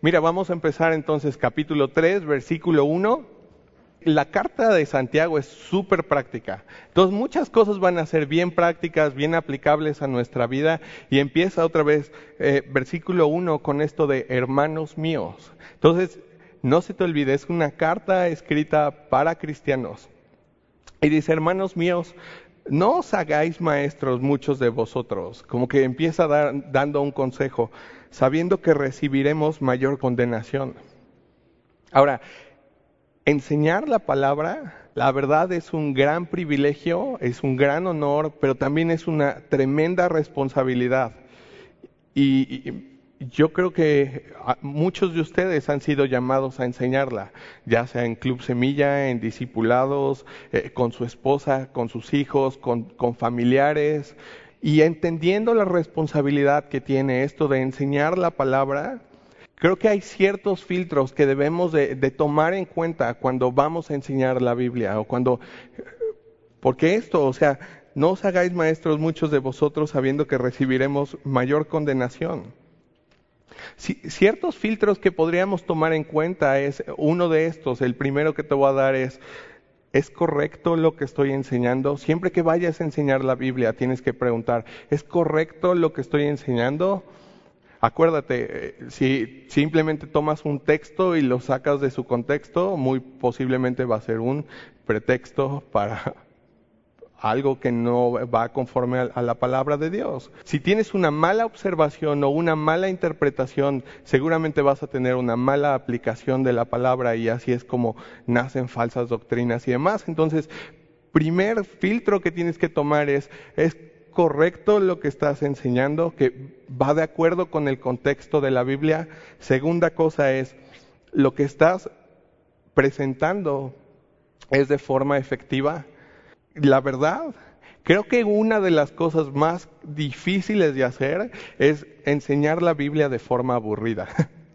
Mira, vamos a empezar entonces capítulo 3, versículo 1. La carta de Santiago es súper práctica. Entonces muchas cosas van a ser bien prácticas, bien aplicables a nuestra vida. Y empieza otra vez versículo 1 con esto de hermanos míos. Entonces, no se te olvide, es una carta escrita para cristianos. Y dice, hermanos míos, no os hagáis maestros muchos de vosotros. Como que empieza dando un consejo, sabiendo que recibiremos mayor condenación. Ahora, enseñar la palabra, la verdad es un gran privilegio, es un gran honor, pero también es una tremenda responsabilidad. Y yo creo que muchos de ustedes han sido llamados a enseñarla, ya sea en Club Semilla, en discipulados, con su esposa, con sus hijos, con familiares. Y entendiendo la responsabilidad que tiene esto de enseñar la palabra, creo que hay ciertos filtros que debemos de tomar en cuenta cuando vamos a enseñar la Biblia porque esto, no os hagáis maestros muchos de vosotros sabiendo que recibiremos mayor condenación. Ciertos filtros que podríamos tomar en cuenta es uno de estos, el primero que te voy a dar ¿es correcto lo que estoy enseñando? Siempre que vayas a enseñar la Biblia tienes que preguntar, ¿es correcto lo que estoy enseñando? Acuérdate, si simplemente tomas un texto y lo sacas de su contexto, muy posiblemente va a ser un pretexto para algo que no va conforme a la palabra de Dios. Si tienes una mala observación o una mala interpretación, seguramente vas a tener una mala aplicación de la palabra y así es como nacen falsas doctrinas y demás. Entonces, primer filtro que tienes que tomar ¿es correcto lo que estás enseñando? ¿Que va de acuerdo con el contexto de la Biblia? Segunda cosa es, ¿lo que estás presentando es de forma efectiva? La verdad, creo que una de las cosas más difíciles de hacer es enseñar la Biblia de forma aburrida.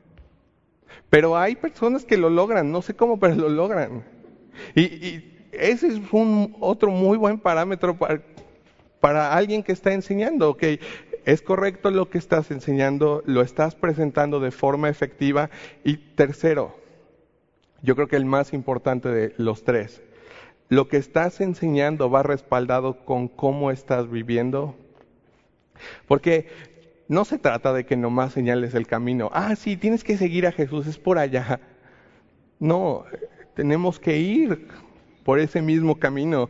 Pero hay personas que lo logran, no sé cómo, pero lo logran. Y ese es otro muy buen parámetro para alguien que está enseñando. Okay, es correcto lo que estás enseñando, lo estás presentando de forma efectiva. Y tercero, yo creo que el más importante de los tres, ¿lo que estás enseñando va respaldado con cómo estás viviendo? Porque no se trata de que nomás señales el camino. Sí, tienes que seguir a Jesús, es por allá. No, tenemos que ir por ese mismo camino.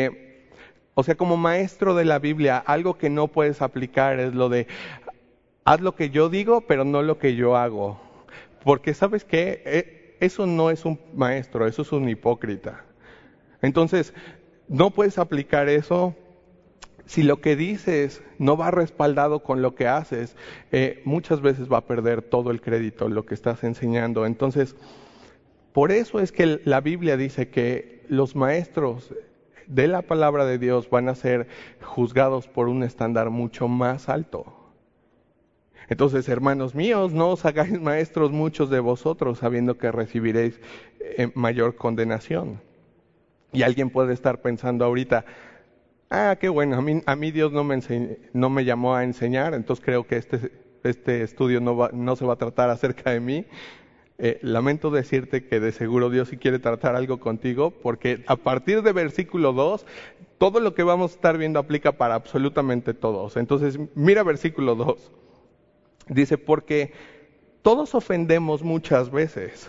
Como maestro de la Biblia, algo que no puedes aplicar es lo de, haz lo que yo digo, pero no lo que yo hago. Porque ¿sabes qué? Eso no es un maestro, eso es un hipócrita. Entonces, no puedes aplicar eso si lo que dices no va respaldado con lo que haces. Muchas veces va a perder todo el crédito lo que estás enseñando. Entonces, por eso es que la Biblia dice que los maestros de la palabra de Dios van a ser juzgados por un estándar mucho más alto. Entonces, hermanos míos, no os hagáis maestros muchos de vosotros, sabiendo que recibiréis mayor condenación. Y alguien puede estar pensando ahorita, qué bueno, a mí Dios no me llamó a enseñar, entonces creo que este estudio no se va a tratar acerca de mí. Lamento decirte que de seguro Dios sí quiere tratar algo contigo, porque a partir de versículo 2, todo lo que vamos a estar viendo aplica para absolutamente todos. Entonces, mira versículo 2. Dice, porque todos ofendemos muchas veces.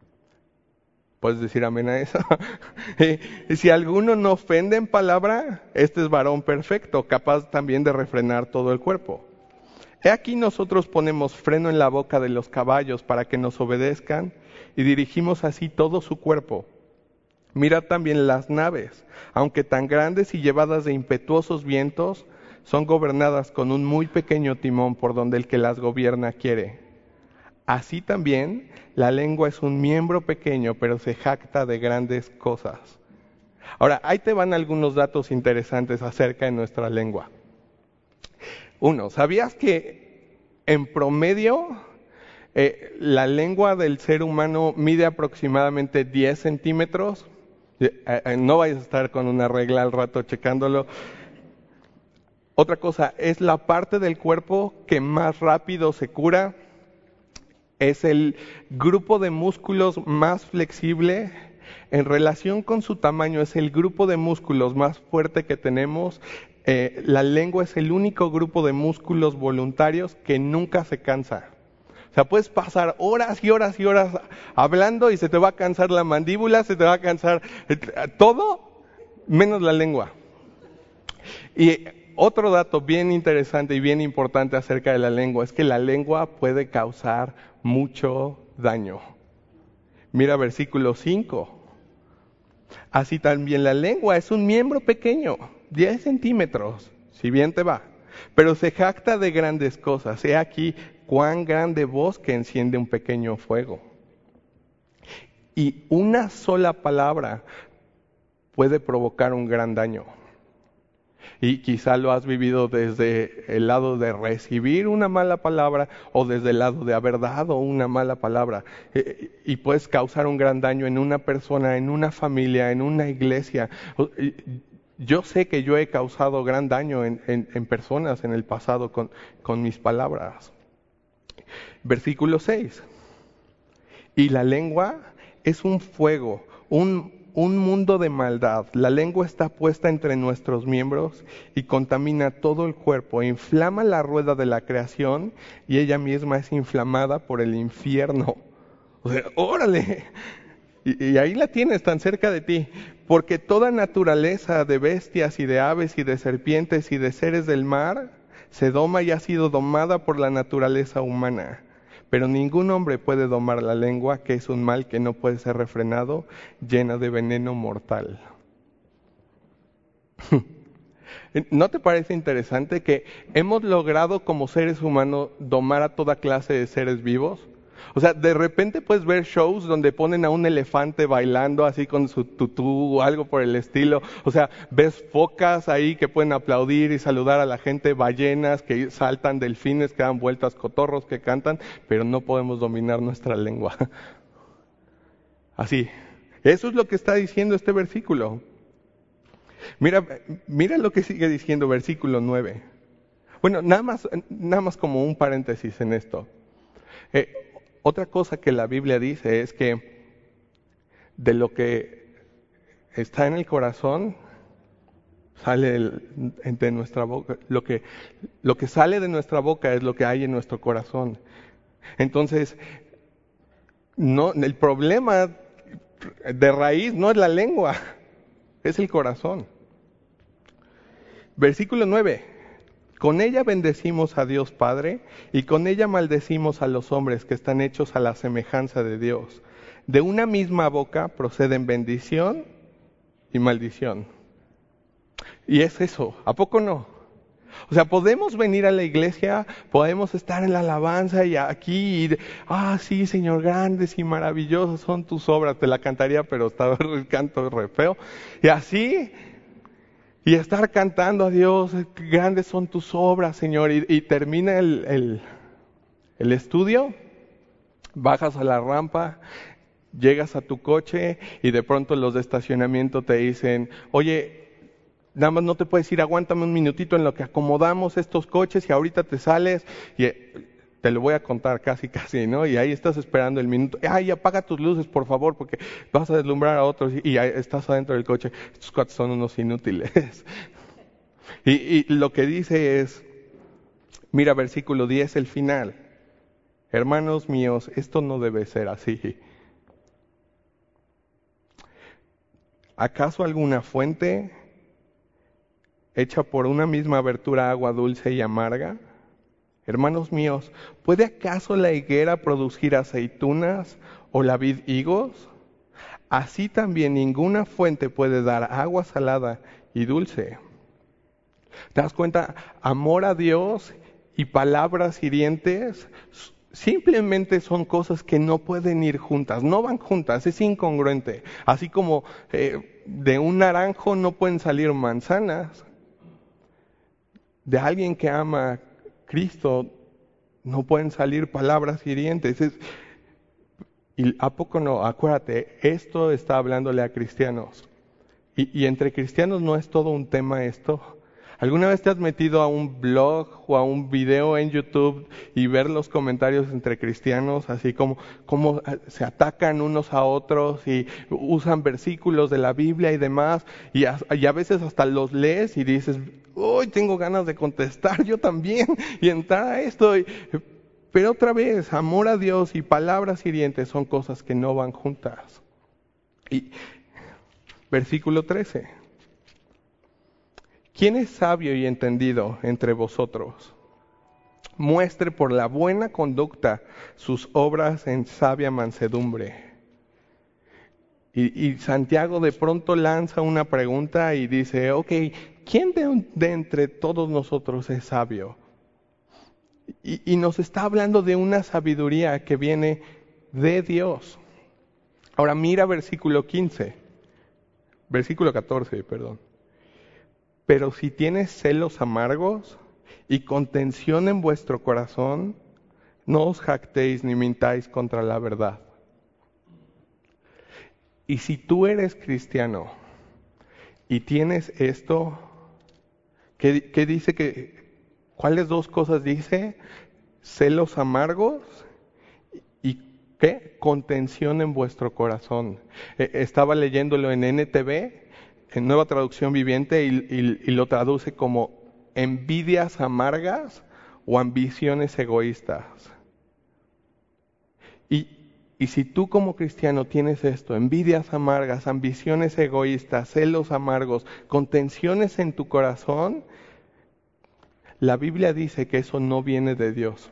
¿Puedes decir amén a eso? Si alguno no ofende en palabra, este es varón perfecto, capaz también de refrenar todo el cuerpo. He aquí nosotros ponemos freno en la boca de los caballos para que nos obedezcan y dirigimos así todo su cuerpo. Mirad también las naves, aunque tan grandes y llevadas de impetuosos vientos, son gobernadas con un muy pequeño timón por donde el que las gobierna quiere. Así también la lengua es un miembro pequeño, pero se jacta de grandes cosas. Ahora, ahí te van algunos datos interesantes acerca de nuestra lengua. 1, ¿sabías que en promedio la lengua del ser humano mide aproximadamente 10 centímetros? No vayas a estar con una regla al rato checándolo. Otra cosa, es la parte del cuerpo que más rápido se cura. Es el grupo de músculos más flexible en relación con su tamaño, es el grupo de músculos más fuerte que tenemos. La lengua es el único grupo de músculos voluntarios que nunca se cansa. O sea, puedes pasar horas y horas y horas hablando y se te va a cansar la mandíbula, se te va a cansar todo, menos la lengua. Y otro dato bien interesante y bien importante acerca de la lengua es que la lengua puede causar mucho daño. Mira versículo 5. Así también la lengua es un miembro pequeño, 10 centímetros, si bien te va, pero se jacta de grandes cosas. He aquí cuán grande bosque enciende un pequeño fuego. Y una sola palabra puede provocar un gran daño. Y quizá lo has vivido desde el lado de recibir una mala palabra o desde el lado de haber dado una mala palabra. Y puedes causar un gran daño en una persona, en una familia, en una iglesia. Yo sé que yo he causado gran daño en personas en el pasado con mis palabras. Versículo 6. Y la lengua es un fuego, un mundo de maldad. La lengua está puesta entre nuestros miembros y contamina todo el cuerpo, inflama la rueda de la creación y ella misma es inflamada por el infierno. O sea, órale. Y ahí la tienes tan cerca de ti, porque toda naturaleza de bestias y de aves y de serpientes y de seres del mar se doma y ha sido domada por la naturaleza humana. Pero ningún hombre puede domar la lengua, que es un mal que no puede ser refrenado, llena de veneno mortal. ¿No te parece interesante que hemos logrado como seres humanos domar a toda clase de seres vivos? O sea, de repente puedes ver shows donde ponen a un elefante bailando así con su tutú o algo por el estilo. O sea, ves focas ahí que pueden aplaudir y saludar a la gente, ballenas que saltan, delfines que dan vueltas, cotorros que cantan, pero no podemos dominar nuestra lengua. Así. Eso es lo que está diciendo este versículo. Mira lo que sigue diciendo versículo 9. Bueno, nada más como un paréntesis en esto. Otra cosa que la Biblia dice es que de lo que está en el corazón sale de nuestra boca. Lo que sale de nuestra boca es lo que hay en nuestro corazón. Entonces, no, el problema de raíz no es la lengua, es el corazón. Versículo 9. Con ella bendecimos a Dios Padre y con ella maldecimos a los hombres que están hechos a la semejanza de Dios. De una misma boca proceden bendición y maldición. Y es eso, ¿a poco no? O sea, podemos venir a la iglesia, podemos estar en la alabanza y aquí, sí, Señor, grandes y maravillosas son tus obras. Te la cantaría, pero estaba el canto re feo. Y así... Y estar cantando a Dios, grandes son tus obras, Señor. Y termina el estudio, bajas a la rampa, llegas a tu coche y de pronto los de estacionamiento te dicen, oye, nada más no te puedes ir, aguántame un minutito en lo que acomodamos estos coches y ahorita te sales y te lo voy a contar casi, ¿no? Y ahí estás esperando el minuto. Ay, apaga tus luces, por favor, porque vas a deslumbrar a otros y ahí estás adentro del coche. Estos cuates son unos inútiles. Y lo que dice es, mira versículo 10, el final. Hermanos míos, esto no debe ser así. ¿Acaso alguna fuente hecha por una misma abertura agua dulce y amarga? Hermanos míos, ¿puede acaso la higuera producir aceitunas o la vid higos? Así también ninguna fuente puede dar agua salada y dulce. ¿Te das cuenta? Amor a Dios y palabras hirientes simplemente son cosas que no pueden ir juntas, no van juntas, es incongruente. Así como de un naranjo no pueden salir manzanas, de alguien que ama a Cristo no pueden salir palabras hirientes. ¿Y a poco no? Acuérdate, esto está hablándole a cristianos. Y entre cristianos no es todo un tema esto. ¿Alguna vez te has metido a un blog o a un video en YouTube y ver los comentarios entre cristianos, así como se atacan unos a otros y usan versículos de la Biblia y demás, y a veces hasta los lees y dices, hoy tengo ganas de contestar yo también y entrar a esto? Pero otra vez, amor a Dios y palabras hirientes son cosas que no van juntas. Y versículo 13. ¿Quién es sabio y entendido entre vosotros? Muestre por la buena conducta sus obras en sabia mansedumbre. Y Santiago de pronto lanza una pregunta y dice, ok, ¿quién de entre todos nosotros es sabio? Y nos está hablando de una sabiduría que viene de Dios. Ahora mira versículo 14, perdón. Pero si tienes celos amargos y contención en vuestro corazón, no os jactéis ni mintáis contra la verdad. Y si tú eres cristiano y tienes esto, ¿qué dice cuáles dos cosas dice? Celos amargos y ¿qué? Contención en vuestro corazón. Estaba leyéndolo en NTV, en Nueva Traducción Viviente, y lo traduce como envidias amargas o ambiciones egoístas. Y si tú como cristiano tienes esto, envidias amargas, ambiciones egoístas, celos amargos, contenciones en tu corazón, la Biblia dice que eso no viene de Dios.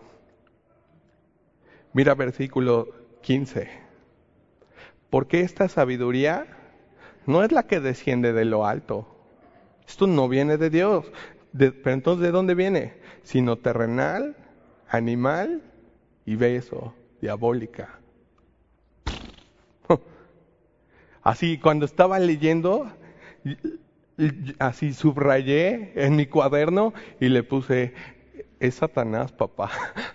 Mira versículo 15. Porque esta sabiduría no es la que desciende de lo alto. Esto no viene de Dios. Pero entonces, ¿de dónde viene? Sino terrenal, animal y beso, diabólica. Así, cuando estaba leyendo, así subrayé en mi cuaderno y le puse, es Satanás, papá.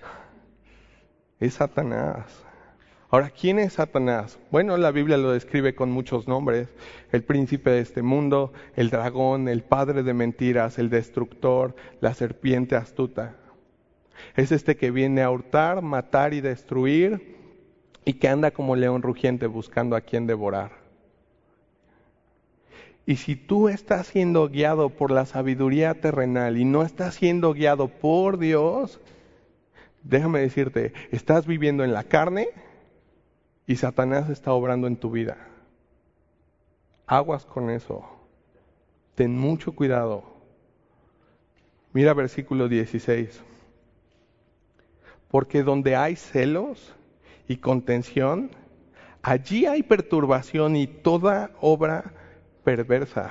Es Satanás. Ahora, ¿quién es Satanás? Bueno, la Biblia lo describe con muchos nombres. El príncipe de este mundo, el dragón, el padre de mentiras, el destructor, la serpiente astuta. Es este que viene a hurtar, matar y destruir, y que anda como león rugiente buscando a quien devorar. Y si tú estás siendo guiado por la sabiduría terrenal y no estás siendo guiado por Dios, déjame decirte, estás viviendo en la carne y Satanás está obrando en tu vida. Aguas con eso. Ten mucho cuidado. Mira versículo 16. Porque donde hay celos y contención, allí hay perturbación y toda obra perversa.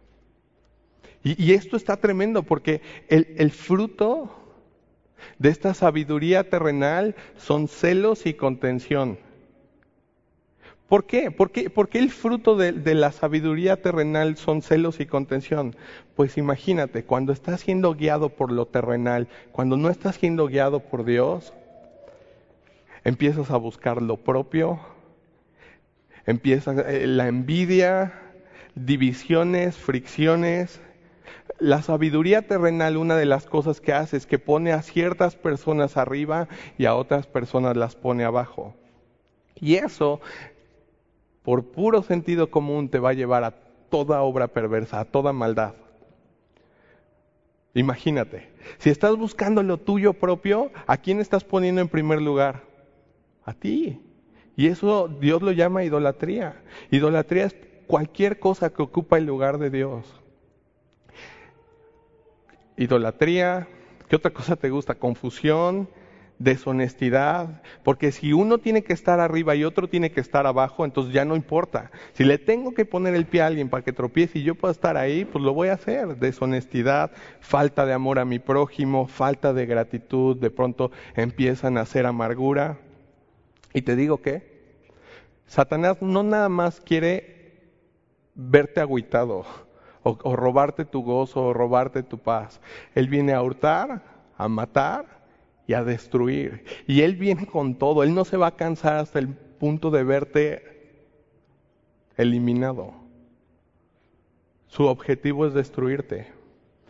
Y esto está tremendo porque el fruto de esta sabiduría terrenal son celos y contención. ¿Por qué? ¿Por qué el fruto de la sabiduría terrenal son celos y contención? Pues imagínate, cuando estás siendo guiado por lo terrenal, cuando no estás siendo guiado por Dios, empiezas a buscar lo propio, empieza la envidia, divisiones, fricciones. La sabiduría terrenal, una de las cosas que hace es que pone a ciertas personas arriba y a otras personas las pone abajo. Y eso, por puro sentido común, te va a llevar a toda obra perversa, a toda maldad. Imagínate, si estás buscando lo tuyo propio, ¿a quién estás poniendo en primer lugar? A ti. Y eso Dios lo llama idolatría. Idolatría es cualquier cosa que ocupa el lugar de Dios. Idolatría, ¿qué otra cosa te gusta? Confusión, deshonestidad, porque si uno tiene que estar arriba y otro tiene que estar abajo, entonces ya no importa. Si le tengo que poner el pie a alguien para que tropiece y yo pueda estar ahí, pues lo voy a hacer. Deshonestidad, falta de amor a mi prójimo, falta de gratitud, de pronto empiezan a hacer amargura. Y te digo que Satanás no nada más quiere verte agüitado, o robarte tu gozo, o robarte tu paz. Él viene a hurtar, a matar y a destruir. Y Él viene con todo. Él no se va a cansar hasta el punto de verte eliminado. Su objetivo es destruirte.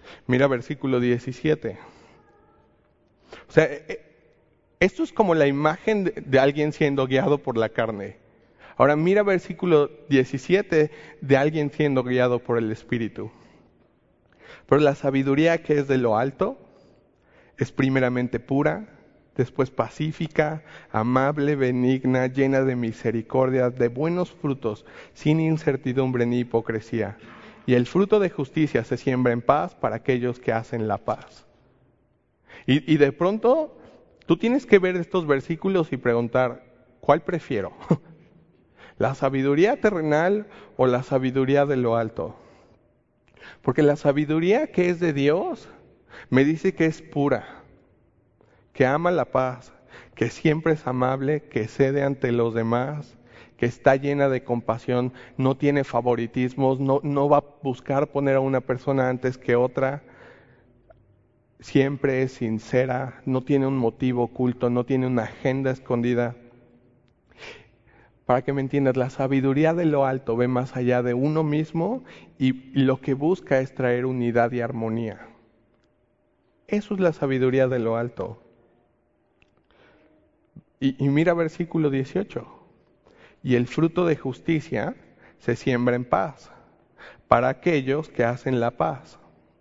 Mira versículo 17. O sea, esto es como la imagen de alguien siendo guiado por la carne. Ahora mira versículo 17 de alguien siendo guiado por el Espíritu. Pero la sabiduría que es de lo alto es primeramente pura, después pacífica, amable, benigna, llena de misericordia, de buenos frutos, sin incertidumbre ni hipocresía. Y el fruto de justicia se siembra en paz para aquellos que hacen la paz. Y de pronto tú tienes que ver estos versículos y preguntar, ¿cuál prefiero? ¿La sabiduría terrenal o la sabiduría de lo alto? Porque la sabiduría que es de Dios me dice que es pura, que ama la paz, que siempre es amable, que cede ante los demás, que está llena de compasión, no tiene favoritismos, no va a buscar poner a una persona antes que otra. Siempre es sincera, no tiene un motivo oculto, no tiene una agenda escondida. Para que me entiendas, la sabiduría de lo alto ve más allá de uno mismo y lo que busca es traer unidad y armonía. Eso es la sabiduría de lo alto. Y mira versículo 18. Y el fruto de justicia se siembra en paz para aquellos que hacen la paz.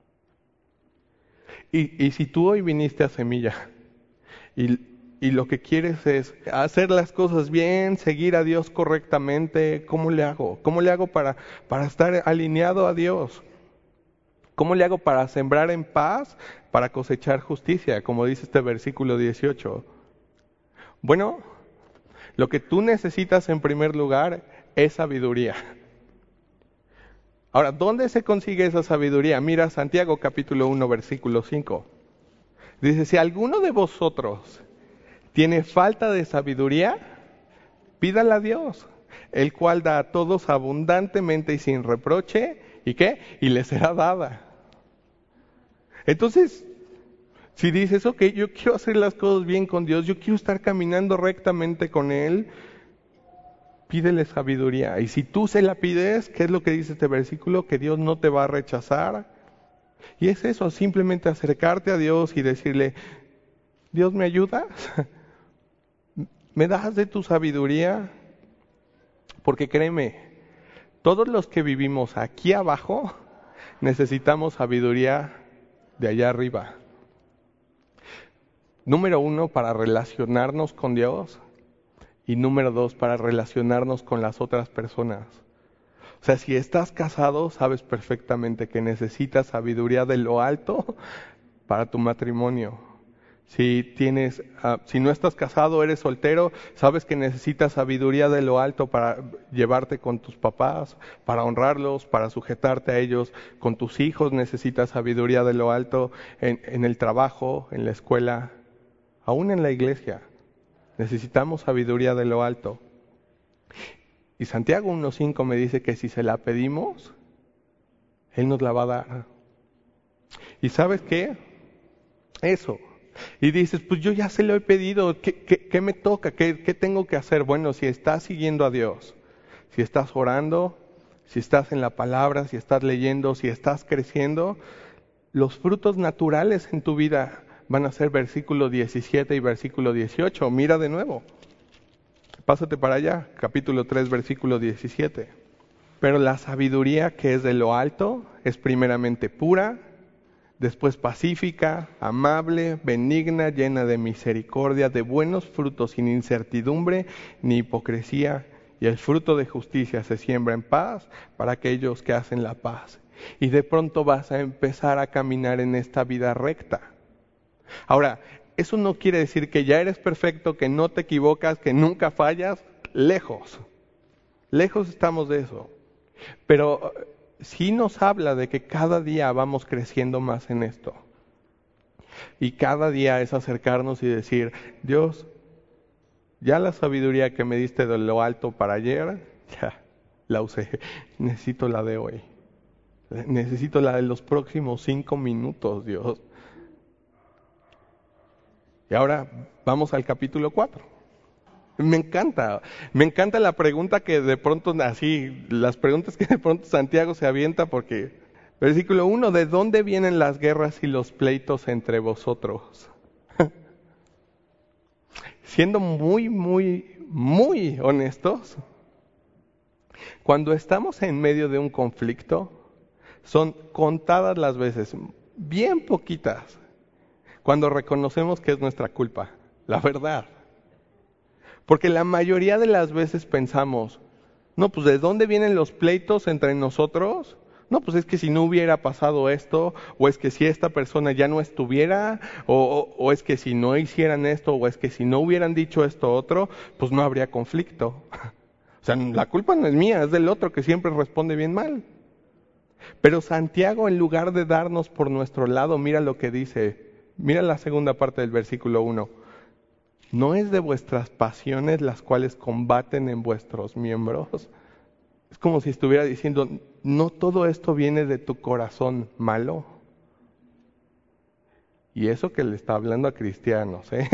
Y si tú hoy viniste a Semilla y lo que quieres es hacer las cosas bien, seguir a Dios correctamente, ¿cómo le hago? ¿Cómo le hago para estar alineado a Dios? ¿Cómo le hago para sembrar en paz, para cosechar justicia? Como dice este versículo 18. Bueno, lo que tú necesitas en primer lugar es sabiduría. Ahora, ¿dónde se consigue esa sabiduría? Mira Santiago capítulo 1, versículo 5. Dice, si alguno de vosotros tiene falta de sabiduría, pídala a Dios, el cual da a todos abundantemente y sin reproche, ¿y qué? Y le será dada. Entonces, si dices, ok, yo quiero hacer las cosas bien con Dios, yo quiero estar caminando rectamente con Él, pídele sabiduría. Y si tú se la pides, ¿qué es lo que dice este versículo? Que Dios no te va a rechazar. Y es eso, simplemente acercarte a Dios y decirle, Dios, ¿me ayudas? ¿Me das de tu sabiduría? Porque créeme, todos los que vivimos aquí abajo necesitamos sabiduría de allá arriba. Número 1, para relacionarnos con Dios. Y número 2, para relacionarnos con las otras personas. O sea, si estás casado, sabes perfectamente que necesitas sabiduría de lo alto para tu matrimonio. Si no estás casado, eres soltero, sabes que necesitas sabiduría de lo alto para llevarte con tus papás, para honrarlos, para sujetarte a ellos. Con tus hijos necesitas sabiduría de lo alto en el trabajo, en la escuela, aún en la iglesia. Necesitamos sabiduría de lo alto. Y Santiago 1.5 me dice que si se la pedimos, Él nos la va a dar. ¿Y sabes qué? Eso. Y dices, pues yo ya se lo he pedido, ¿qué me toca? ¿Qué tengo que hacer? Bueno, si estás siguiendo a Dios, si estás orando, si estás en la palabra, si estás leyendo, si estás creciendo, los frutos naturales en tu vida van a ser versículo 17 y versículo 18. Mira de nuevo. Pásate para allá, capítulo 3, versículo 17. Pero la sabiduría que es de lo alto es primeramente pura, después pacífica, amable, benigna, llena de misericordia, de buenos frutos, sin incertidumbre ni hipocresía, y el fruto de justicia se siembra en paz para aquellos que hacen la paz. Y de pronto vas a empezar a caminar en esta vida recta. Ahora, eso no quiere decir que ya eres perfecto, que no te equivocas, que nunca fallas. Lejos estamos de eso. Pero sí nos habla de que cada día vamos creciendo más en esto. Y cada día es acercarnos y decir, Dios, ya la sabiduría que me diste de lo alto para ayer, ya la usé. Necesito la de hoy. Necesito la de los próximos 5 minutos, Dios. Y ahora vamos al capítulo 4. Me encanta la pregunta que de pronto, así, las preguntas que de pronto Santiago se avienta porque Versículo 1, ¿de dónde vienen las guerras y los pleitos entre vosotros? Siendo muy honestos, cuando estamos en medio de un conflicto, son contadas las veces, bien poquitas, cuando reconocemos que es nuestra culpa, la verdad. Porque la mayoría de las veces pensamos, no, pues ¿de dónde vienen los pleitos entre nosotros? No, pues es que si no hubiera pasado esto, o es que si esta persona ya no estuviera, o es que si no hicieran esto, o es que si no hubieran dicho esto otro, pues no habría conflicto. O sea, la culpa no es mía, es del otro que siempre responde bien mal. Pero Santiago, en lugar de darnos por nuestro lado, mira lo que dice. Mira la segunda parte del versículo 1. ¿No es de vuestras pasiones las cuales combaten en vuestros miembros? Es como si estuviera diciendo, ¿no todo esto viene de tu corazón malo? Y eso que le está hablando a cristianos, ¿eh?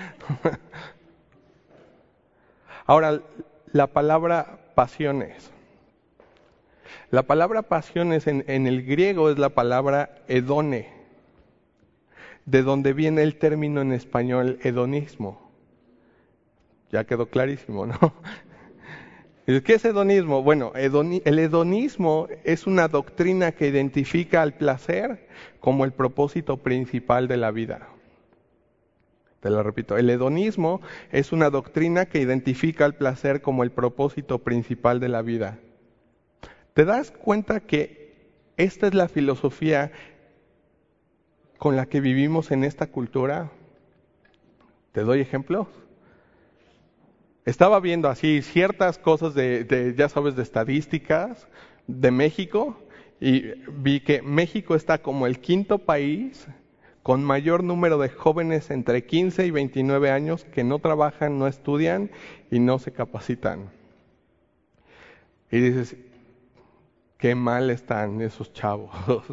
Ahora, la palabra pasiones. La palabra pasiones en el griego es la palabra hedone, de donde viene el término en español hedonismo. Ya quedó clarísimo, ¿no? ¿Qué es hedonismo? Bueno, el hedonismo es una doctrina que identifica al placer como el propósito principal de la vida. Te lo repito, el hedonismo es una doctrina que identifica al placer como el propósito principal de la vida. ¿Te das cuenta que esta es la filosofía con la que vivimos en esta cultura? ¿Te doy ejemplos? Estaba viendo así ciertas cosas ya sabes, de estadísticas de México, y vi que México está como el quinto país con mayor número de jóvenes entre 15 y 29 años que no trabajan, no estudian y no se capacitan. Y dices, qué mal están esos chavos.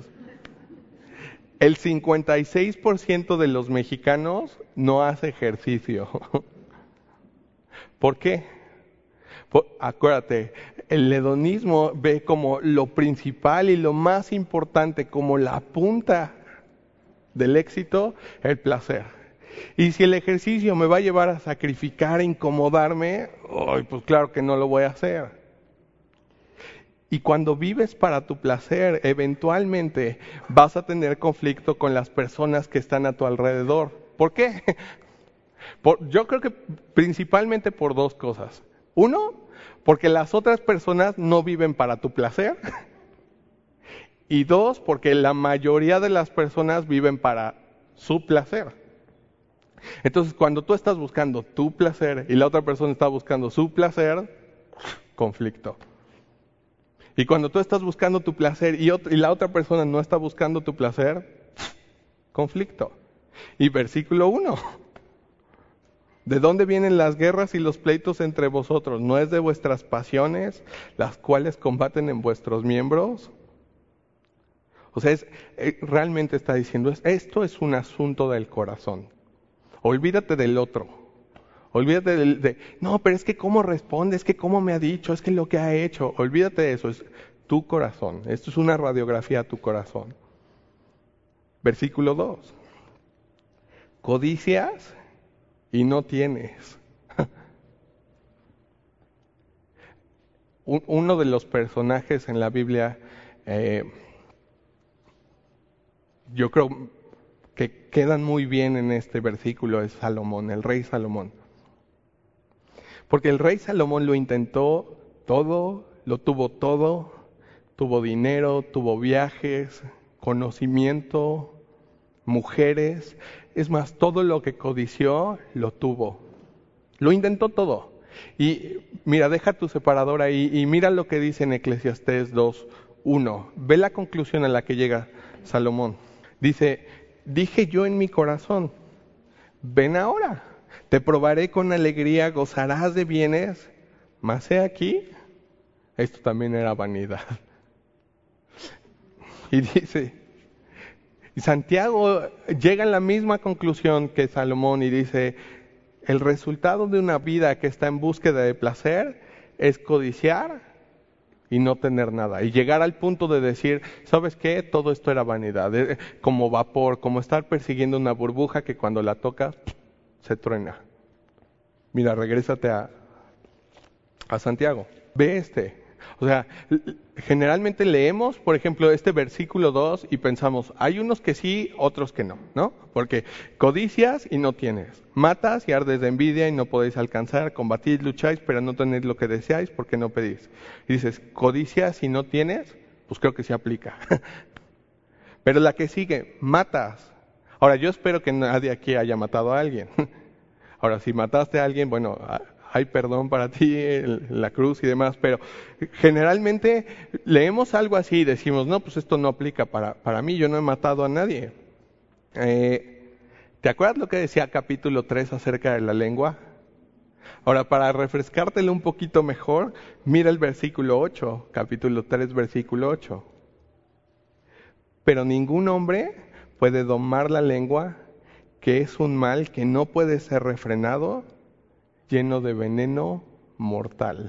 El 56% de los mexicanos no hace ejercicio. ¿Por qué? Acuérdate, el hedonismo ve como lo principal y lo más importante, como la punta del éxito, el placer. Y si el ejercicio me va a llevar a sacrificar, a incomodarme, pues claro que no lo voy a hacer. Y cuando vives para tu placer, eventualmente vas a tener conflicto con las personas que están a tu alrededor. ¿Por qué? Yo creo que principalmente por dos cosas. Uno, porque las otras personas no viven para tu placer. Y dos, porque la mayoría de las personas viven para su placer. Entonces, cuando tú estás buscando tu placer y la otra persona está buscando su placer, conflicto. Y cuando tú estás buscando tu placer y la otra persona no está buscando tu placer, conflicto. Y versículo 1. ¿De dónde vienen las guerras y los pleitos entre vosotros? ¿No es de vuestras pasiones, las cuales combaten en vuestros miembros? O sea, realmente está diciendo, esto es un asunto del corazón. Olvídate del otro. Olvídate no, pero es que cómo responde, es que cómo me ha dicho, es que lo que ha hecho. Olvídate de eso, es tu corazón. Esto es una radiografía a tu corazón. Versículo 2. Codicias y no tienes. Uno de los personajes en la Biblia, yo creo que quedan muy bien en este versículo, es Salomón, el rey Salomón. Porque el rey Salomón lo intentó todo, lo tuvo todo, tuvo dinero, tuvo viajes, conocimiento, mujeres, es más, todo lo que codició lo tuvo. Lo intentó todo. Y mira, deja tu separador ahí y mira lo que dice en Eclesiastés 2:1. Ve la conclusión a la que llega Salomón. Dice, dije yo en mi corazón, ven ahora, te probaré con alegría, gozarás de bienes, mas he aquí, esto también era vanidad. Y dice, y Santiago llega a la misma conclusión que Salomón y dice, el resultado de una vida que está en búsqueda de placer es codiciar y no tener nada. Y llegar al punto de decir, ¿sabes qué? Todo esto era vanidad, como vapor, como estar persiguiendo una burbuja que cuando la tocas, se truena. Mira, regrésate a Santiago. Ve O sea, generalmente leemos, por ejemplo, este versículo 2 y pensamos, hay unos que sí, otros que no, ¿no? Porque codicias y no tienes, matas y ardes de envidia y no podéis alcanzar, combatís, lucháis, pero no tenéis lo que deseáis porque no pedís. Y dices, codicias y no tienes, pues creo que sí aplica. Pero la que sigue, matas. Ahora, yo espero que nadie aquí haya matado a alguien. Ahora, si mataste a alguien, bueno, hay perdón para ti en la cruz y demás, pero generalmente leemos algo así y decimos, no, pues esto no aplica para mí, yo no he matado a nadie. ¿Te acuerdas lo que decía capítulo 3 acerca de la lengua? Ahora, para refrescártelo un poquito mejor, mira el versículo 8, capítulo 3, versículo 8. Pero ningún hombre puede domar la lengua, que es un mal que no puede ser refrenado, lleno de veneno mortal.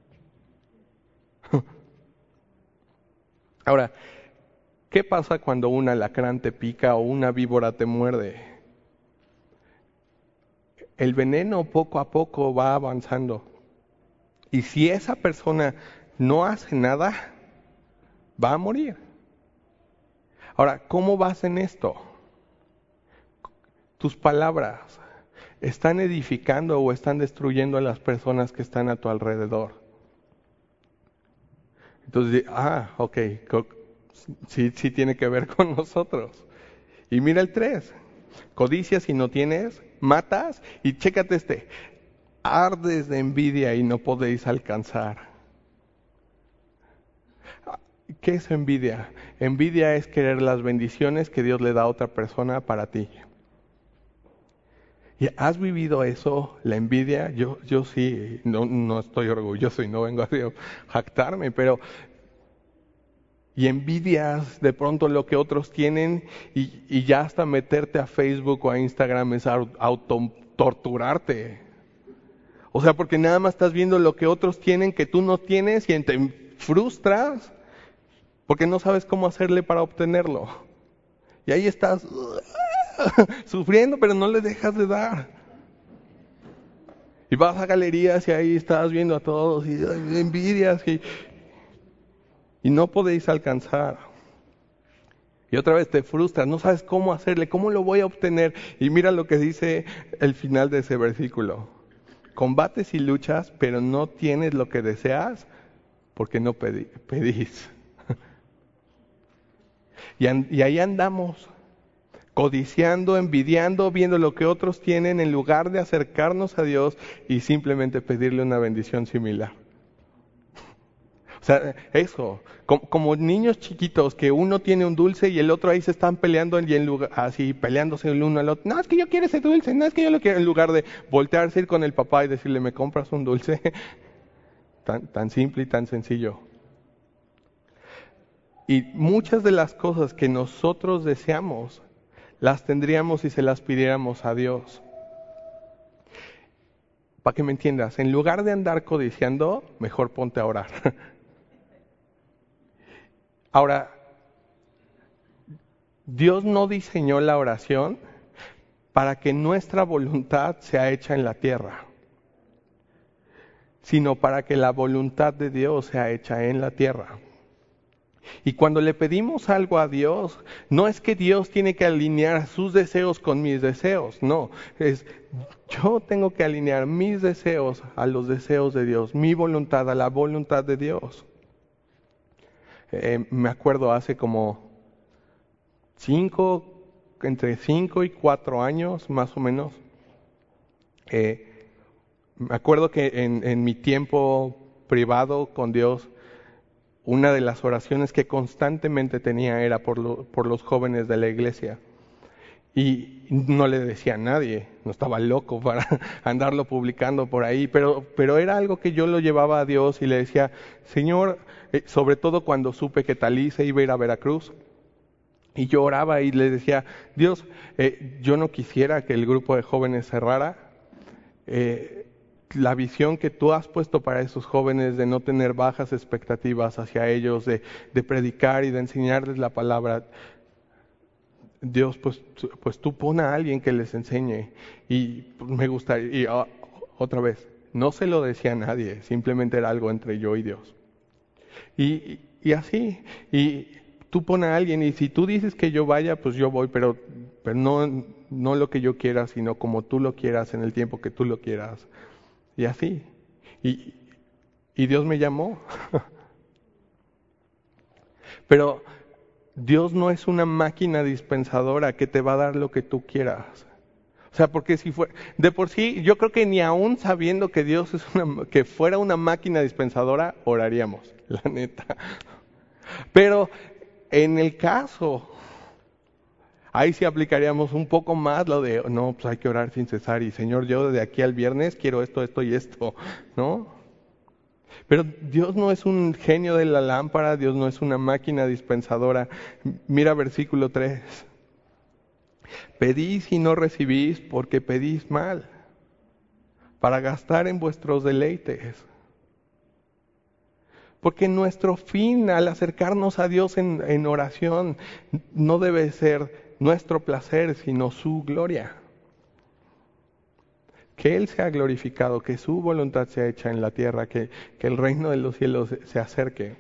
Ahora, ¿qué pasa cuando un alacrán te pica o una víbora te muerde? El veneno poco a poco va avanzando. Y si esa persona no hace nada, va a morir. Ahora, ¿cómo vas en esto? Tus palabras están edificando o están destruyendo a las personas que están a tu alrededor. Entonces, ok, sí tiene que ver con nosotros. Y mira el 3, codicias y no tienes, matas y chécate ardes de envidia y no podéis alcanzar. ¿Qué es envidia? Envidia es querer las bendiciones que Dios le da a otra persona para ti. ¿Y has vivido eso, la envidia? Yo sí, no estoy orgulloso y no vengo a jactarme, pero y envidias de pronto lo que otros tienen y ya hasta meterte a Facebook o a Instagram es autotorturarte. O sea, porque nada más estás viendo lo que otros tienen que tú no tienes y te frustras porque no sabes cómo hacerle para obtenerlo. Y ahí estás sufriendo, pero no le dejas de dar. Y vas a galerías y ahí estás viendo a todos y envidias y no podéis alcanzar. Y otra vez te frustras, no sabes cómo hacerle, cómo lo voy a obtener. Y mira lo que dice el final de ese versículo. Combates y luchas, pero no tienes lo que deseas porque no pedís. Y ahí andamos, codiciando, envidiando, viendo lo que otros tienen en lugar de acercarnos a Dios y simplemente pedirle una bendición similar. O sea, eso, como niños chiquitos que uno tiene un dulce y el otro ahí se están peleando y en lugar, así peleándose el uno al otro. No, es que yo quiero ese dulce, no, es que yo lo quiero. En lugar de voltearse, ir con el papá y decirle, ¿me compras un dulce? Tan simple y tan sencillo. Y muchas de las cosas que nosotros deseamos, las tendríamos si se las pidiéramos a Dios. Para que me entiendas, en lugar de andar codiciando, mejor ponte a orar. Ahora, Dios no diseñó la oración para que nuestra voluntad sea hecha en la tierra, sino para que la voluntad de Dios sea hecha en la tierra. Y cuando le pedimos algo a Dios, no es que Dios tiene que alinear sus deseos con mis deseos, no, es yo tengo que alinear mis deseos a los deseos de Dios, mi voluntad a la voluntad de Dios. Me acuerdo hace como entre 5 y 4 años más o menos, me acuerdo que en mi tiempo privado con Dios, una de las oraciones que constantemente tenía era por los jóvenes de la iglesia. Y no le decía a nadie, no estaba loco para andarlo publicando por ahí, pero era algo que yo lo llevaba a Dios y le decía, Señor, sobre todo cuando supe que Talí se iba a ir a Veracruz, y yo oraba y le decía, Dios, yo no quisiera que el grupo de jóvenes cerrara, la visión que tú has puesto para esos jóvenes de no tener bajas expectativas hacia ellos, de predicar y de enseñarles la palabra. Dios, pues tú pon a alguien que les enseñe. Y me gustaría, otra vez, no se lo decía a nadie, simplemente era algo entre yo y Dios. Y así, y tú pon a alguien, y si tú dices que yo vaya, pues yo voy, pero no lo que yo quiera, sino como tú lo quieras, en el tiempo que tú lo quieras. Y así. Y Dios me llamó. Pero Dios no es una máquina dispensadora que te va a dar lo que tú quieras. O sea, porque si fue de por sí, yo creo que ni aún sabiendo que Dios es que fuera una máquina dispensadora, oraríamos, la neta. Pero en el caso, ahí sí aplicaríamos un poco más lo de, no, pues hay que orar sin cesar y Señor, yo de aquí al viernes quiero esto, esto y esto, ¿no? Pero Dios no es un genio de la lámpara, Dios no es una máquina dispensadora. Mira versículo 3. Pedís y no recibís porque pedís mal, para gastar en vuestros deleites. Porque nuestro fin al acercarnos a Dios en oración no debe ser nuestro placer, sino su gloria. Que Él sea glorificado, que su voluntad sea hecha en la tierra, que el reino de los cielos se acerque.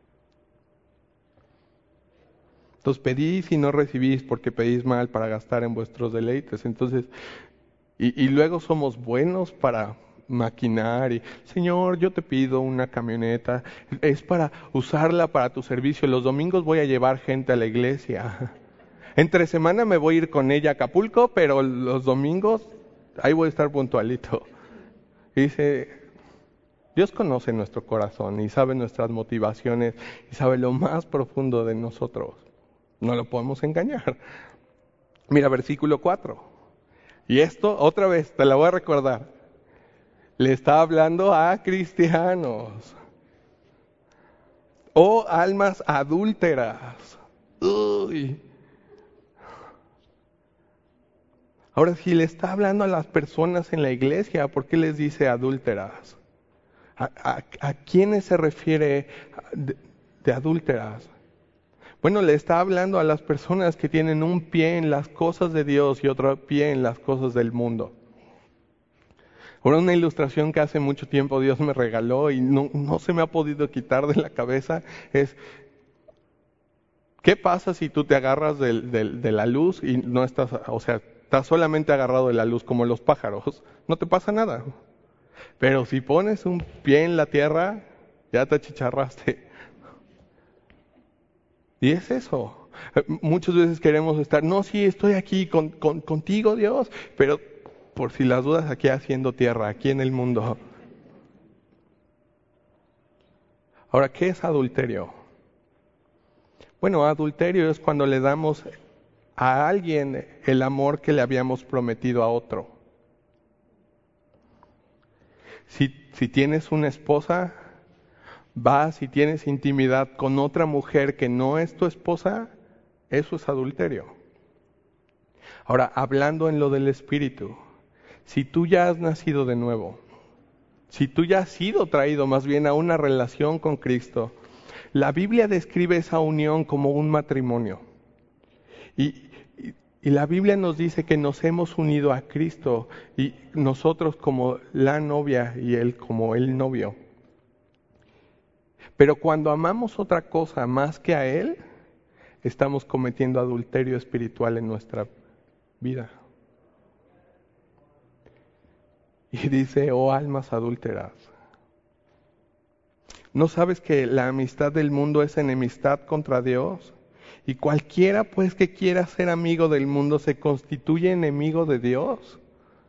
Entonces pedís y no recibís porque pedís mal para gastar en vuestros deleites. Entonces, y luego somos buenos para maquinar y, Señor, yo te pido una camioneta, es para usarla para tu servicio. Los domingos voy a llevar gente a la iglesia. Entre semana me voy a ir con ella a Acapulco, pero los domingos ahí voy a estar puntualito. Y dice, Dios conoce nuestro corazón y sabe nuestras motivaciones y sabe lo más profundo de nosotros. No lo podemos engañar. Mira, versículo 4. Y esto, otra vez, te la voy a recordar. Le está hablando a cristianos. Oh, almas adúlteras. Uy. Ahora, si le está hablando a las personas en la iglesia, ¿por qué les dice adúlteras? ¿A quiénes se refiere de adúlteras? Bueno, le está hablando a las personas que tienen un pie en las cosas de Dios y otro pie en las cosas del mundo. Ahora, una ilustración que hace mucho tiempo Dios me regaló y no se me ha podido quitar de la cabeza es, ¿qué pasa si tú te agarras de la luz y no estás, o sea, estás solamente agarrado de la luz como los pájaros? No te pasa nada. Pero si pones un pie en la tierra, ya te achicharraste. Y es eso. Muchas veces queremos estar, no, sí, estoy aquí contigo, Dios, pero por si las dudas, aquí haciendo tierra, aquí en el mundo. Ahora, ¿qué es adulterio? Bueno, adulterio es cuando le damos a alguien el amor que le habíamos prometido a otro. Si tienes una esposa, vas y tienes intimidad con otra mujer que no es tu esposa, eso es adulterio. Ahora, hablando en lo del espíritu, si tú ya has nacido de nuevo, si tú ya has sido traído más bien a una relación con Cristo, la Biblia describe esa unión como un matrimonio. Y la Biblia nos dice que nos hemos unido a Cristo y nosotros como la novia y Él como el novio. Pero cuando amamos otra cosa más que a Él, estamos cometiendo adulterio espiritual en nuestra vida. Y dice, oh almas adúlteras, ¿no sabes que la amistad del mundo es enemistad contra Dios? Y cualquiera pues que quiera ser amigo del mundo se constituye enemigo de Dios.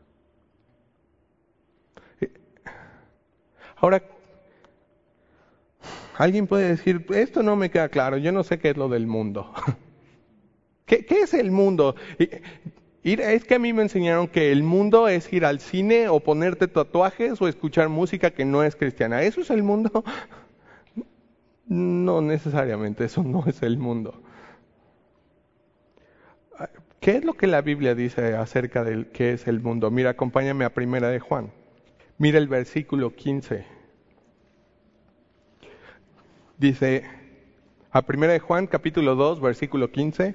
Ahora, alguien puede decir, esto no me queda claro, yo no sé qué es lo del mundo. ¿Qué es el mundo? Es que a mí me enseñaron que el mundo es ir al cine o ponerte tatuajes o escuchar música que no es cristiana. ¿Eso es el mundo? No necesariamente, eso no es el mundo. ¿Qué es lo que la Biblia dice acerca de qué es el mundo? Mira, acompáñame a Primera de Juan. Mira el versículo 15. Dice, a 1 de Juan, capítulo 2, versículo 15.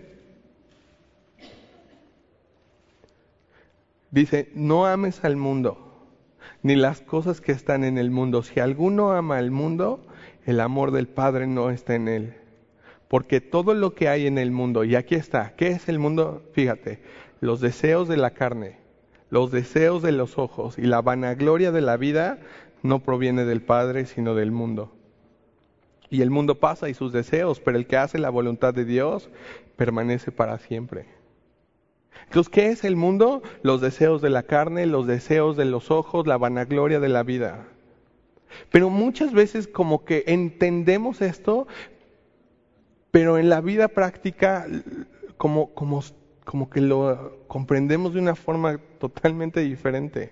Dice, no ames al mundo, ni las cosas que están en el mundo. Si alguno ama al mundo, el amor del Padre no está en él. Porque todo lo que hay en el mundo, y aquí está, ¿qué es el mundo? Fíjate, los deseos de la carne, los deseos de los ojos y la vanagloria de la vida no proviene del Padre, sino del mundo. Y el mundo pasa y sus deseos, pero el que hace la voluntad de Dios permanece para siempre. Entonces, ¿qué es el mundo? Los deseos de la carne, los deseos de los ojos, la vanagloria de la vida. Pero muchas veces como que entendemos esto, pero en la vida práctica como que lo comprendemos de una forma totalmente diferente.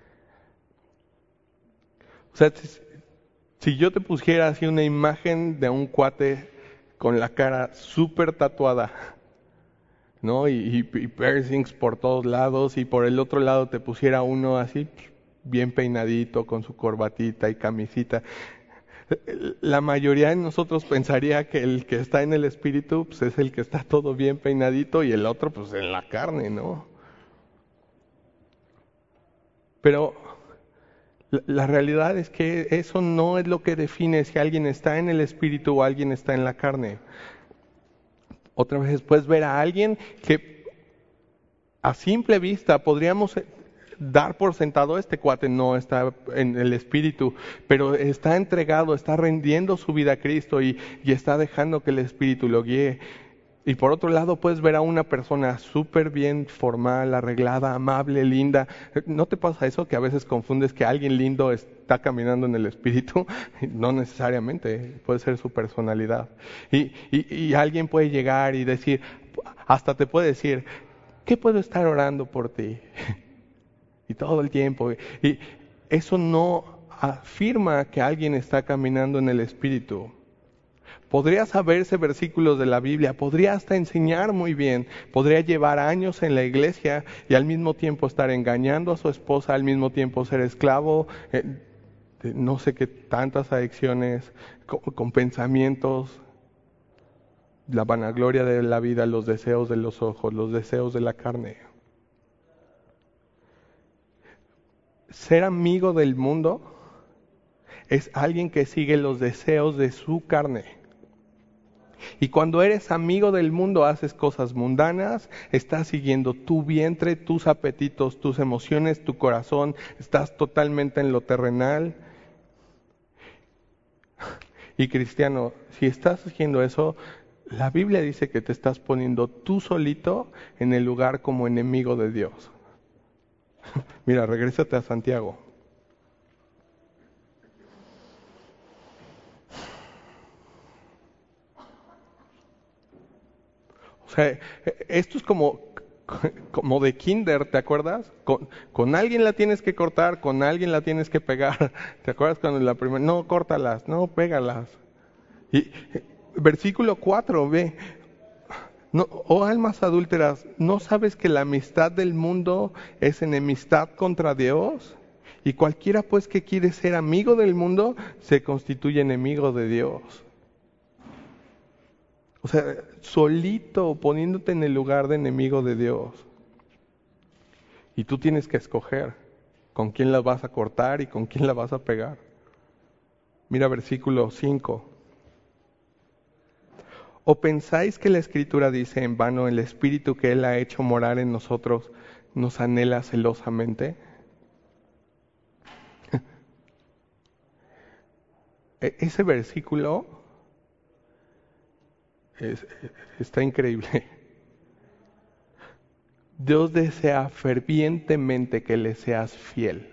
O sea, si yo te pusiera así una imagen de un cuate con la cara súper tatuada, ¿no? Y piercings por todos lados, y por el otro lado te pusiera uno así bien peinadito con su corbatita y camisita, la mayoría de nosotros pensaría que el que está en el espíritu pues es el que está todo bien peinadito y el otro pues en la carne, ¿no? Pero la realidad es que eso no es lo que define si alguien está en el espíritu o alguien está en la carne. Otra vez puedes ver a alguien que a simple vista podríamos dar por sentado, este cuate no está en el espíritu, pero está entregado, está rendiendo su vida a Cristo y está dejando que el espíritu lo guíe. Y por otro lado puedes ver a una persona súper bien formal, arreglada, amable, linda. ¿No te pasa eso que a veces confundes que alguien lindo está caminando en el espíritu? No necesariamente, puede ser su personalidad. Y alguien puede llegar y decir, hasta te puede decir, ¿qué puedo estar orando por ti? Y todo el tiempo. Y eso no afirma que alguien está caminando en el espíritu. Podría saberse versículos de la Biblia, podría hasta enseñar muy bien, podría llevar años en la iglesia y al mismo tiempo estar engañando a su esposa, al mismo tiempo ser esclavo de no sé qué tantas adicciones, con pensamientos, la vanagloria de la vida, los deseos de los ojos, los deseos de la carne. Ser amigo del mundo es alguien que sigue los deseos de su carne. Y cuando eres amigo del mundo haces cosas mundanas, estás siguiendo tu vientre, tus apetitos, tus emociones, tu corazón, estás totalmente en lo terrenal. Y cristiano, si estás haciendo eso, la Biblia dice que te estás poniendo tú solito en el lugar como enemigo de Dios. Mira, regrésate a Santiago. O sea, esto es como de kinder, ¿te acuerdas? Con alguien la tienes que cortar, con alguien la tienes que pegar. ¿Te acuerdas cuando la primera? No, córtalas, no, pégalas. Y versículo 4, ve. No, oh almas adúlteras, ¿no sabes que la amistad del mundo es enemistad contra Dios? Y cualquiera pues que quiere ser amigo del mundo se constituye enemigo de Dios. O sea, solito poniéndote en el lugar de enemigo de Dios. Y tú tienes que escoger con quién la vas a cortar y con quién la vas a pegar. Mira versículo 5. ¿O pensáis que la Escritura dice en vano el Espíritu que Él ha hecho morar en nosotros nos anhela celosamente? Ese versículo está increíble. Dios desea fervientemente que le seas fiel.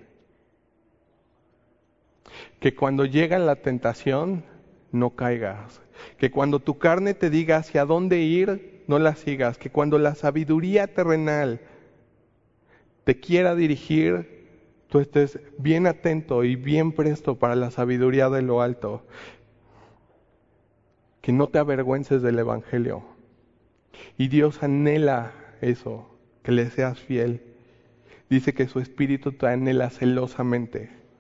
Que cuando llega la tentación, no caigas. Que cuando tu carne te diga hacia dónde ir, no la sigas. Que cuando la sabiduría terrenal te quiera dirigir, tú estés bien atento y bien presto para la sabiduría de lo alto. Que no te avergüences del Evangelio. Y Dios anhela eso, que le seas fiel. Dice que su Espíritu te anhela celosamente.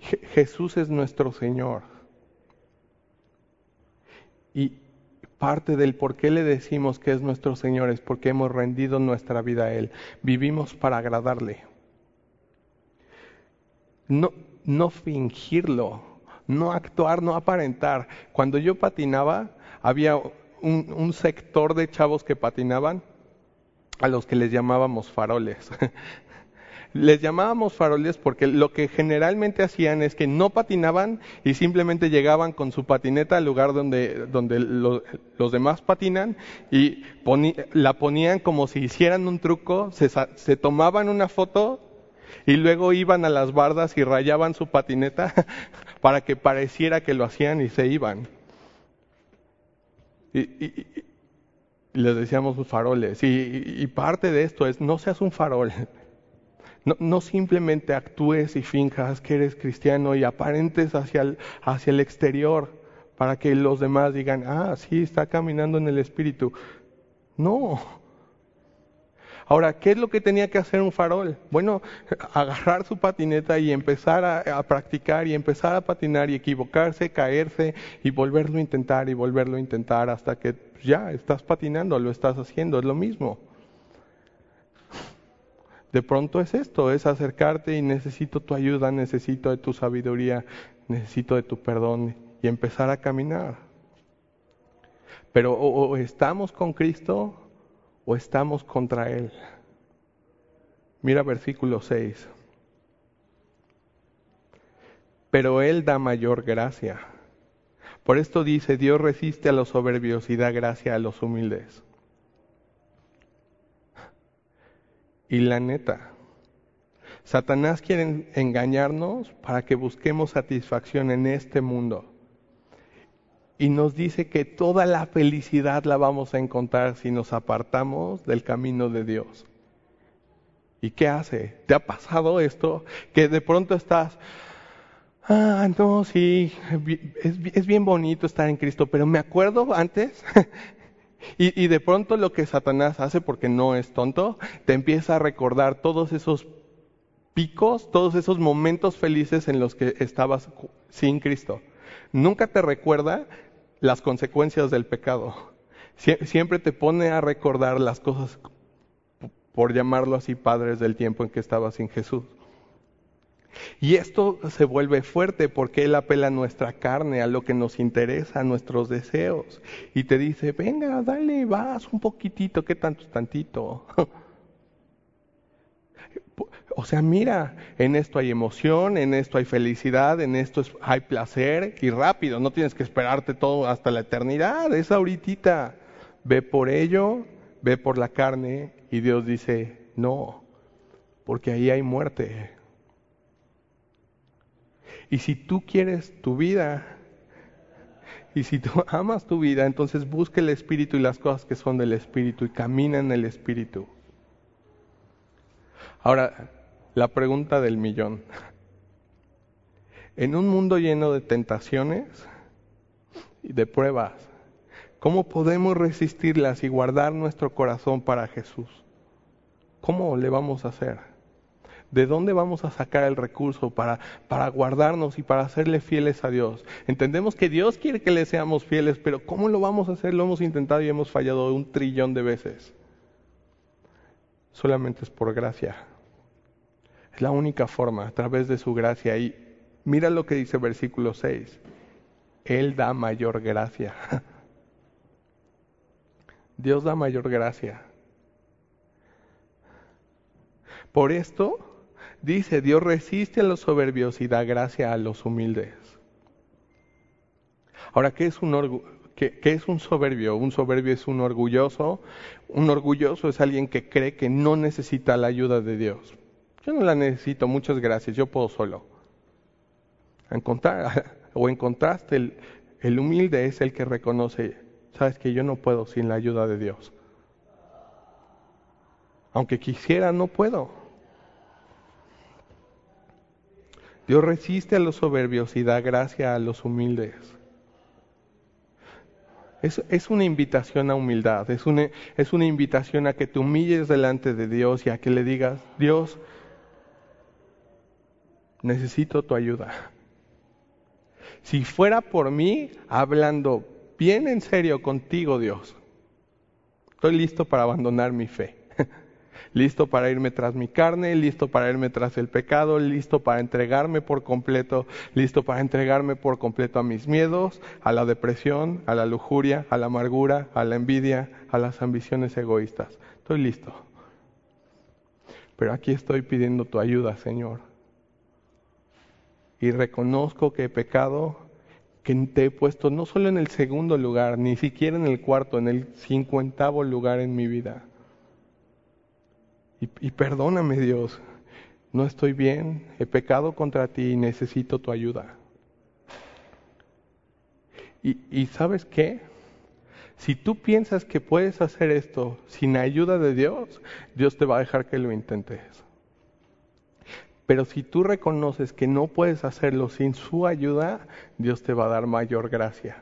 Jesús es nuestro Señor. Y parte del por qué le decimos que es nuestro Señor es porque hemos rendido nuestra vida a Él. Vivimos para agradarle. No fingirlo, no actuar, no aparentar. Cuando yo patinaba, había un sector de chavos que patinaban a los que les llamábamos faroles. Les llamábamos faroles porque lo que generalmente hacían es que no patinaban y simplemente llegaban con su patineta al lugar donde los demás patinan y la ponían como si hicieran un truco, se tomaban una foto y luego iban a las bardas y rayaban su patineta para que pareciera que lo hacían y se iban. Y les decíamos faroles. Y parte de esto es, no seas un farol. No simplemente actúes y finjas que eres cristiano y aparentes hacia el exterior para que los demás digan, sí, está caminando en el Espíritu. No. Ahora, ¿qué es lo que tenía que hacer un farol? Bueno, agarrar su patineta y empezar a practicar y empezar a patinar y equivocarse, caerse y volverlo a intentar hasta que ya estás patinando, lo estás haciendo, es lo mismo. De pronto es esto, es acercarte y necesito tu ayuda, necesito de tu sabiduría, necesito de tu perdón y empezar a caminar. Pero o estamos con Cristo o estamos contra Él. Mira versículo 6. Pero Él da mayor gracia. Por esto dice, Dios resiste a los soberbios y da gracia a los humildes. Y la neta, Satanás quiere engañarnos para que busquemos satisfacción en este mundo. Y nos dice que toda la felicidad la vamos a encontrar si nos apartamos del camino de Dios. ¿Y qué hace? ¿Te ha pasado esto? Que de pronto estás, no, sí, es bien bonito estar en Cristo, pero me acuerdo antes... Y de pronto lo que Satanás hace, porque no es tonto, te empieza a recordar todos esos picos, todos esos momentos felices en los que estabas sin Cristo. Nunca te recuerda las consecuencias del pecado. Siempre te pone a recordar las cosas, por llamarlo así, padres del tiempo en que estabas sin Jesús. Y esto se vuelve fuerte porque Él apela a nuestra carne, a lo que nos interesa, a nuestros deseos. Y te dice, venga, dale, vas un poquitito, ¿qué tanto es tantito? O sea, mira, en esto hay emoción, en esto hay felicidad, en esto hay placer y rápido, no tienes que esperarte todo hasta la eternidad, es ahorita. Ve por ello, ve por la carne y Dios dice, no, porque ahí hay muerte. Y si tú quieres tu vida, y si tú amas tu vida, entonces busca el Espíritu y las cosas que son del Espíritu y camina en el Espíritu. Ahora, la pregunta del millón. En un mundo lleno de tentaciones y de pruebas, ¿cómo podemos resistirlas y guardar nuestro corazón para Jesús? ¿Cómo le vamos a hacer? ¿De dónde vamos a sacar el recurso para guardarnos y para serle fieles a Dios? Entendemos que Dios quiere que le seamos fieles, pero ¿cómo lo vamos a hacer? Lo hemos intentado y hemos fallado 1 trillón de veces. Solamente es por gracia. Es la única forma, a través de su gracia. Y mira lo que dice versículo 6. Él da mayor gracia. Dios da mayor gracia. Por esto, dice, Dios resiste a los soberbios y da gracia a los humildes. Ahora, ¿qué es un soberbio? Un soberbio es un orgulloso. Un orgulloso es alguien que cree que no necesita la ayuda de Dios. Yo no la necesito, muchas gracias, yo puedo solo. En contraste, el humilde es el que reconoce, sabes que yo no puedo sin la ayuda de Dios. Aunque quisiera, no puedo. Dios resiste a los soberbios y da gracia a los humildes. Es una invitación a humildad, es una invitación a que te humilles delante de Dios y a que le digas, Dios, necesito tu ayuda. Si fuera por mí, hablando bien en serio contigo, Dios, estoy listo para abandonar mi fe. Listo para irme tras mi carne, listo para irme tras el pecado, listo para entregarme por completo, listo para entregarme por completo a mis miedos, a la depresión, a la lujuria, a la amargura, a la envidia, a las ambiciones egoístas. Estoy listo. Pero aquí estoy pidiendo tu ayuda, Señor. Y reconozco que he pecado, que te he puesto no solo en el segundo lugar, ni siquiera en el cuarto, en el 50º lugar en mi vida. Y perdóname, Dios, no estoy bien, he pecado contra ti y necesito tu ayuda. Y ¿sabes qué? Si tú piensas que puedes hacer esto sin ayuda de Dios, Dios te va a dejar que lo intentes. Pero si tú reconoces que no puedes hacerlo sin su ayuda, Dios te va a dar mayor gracia.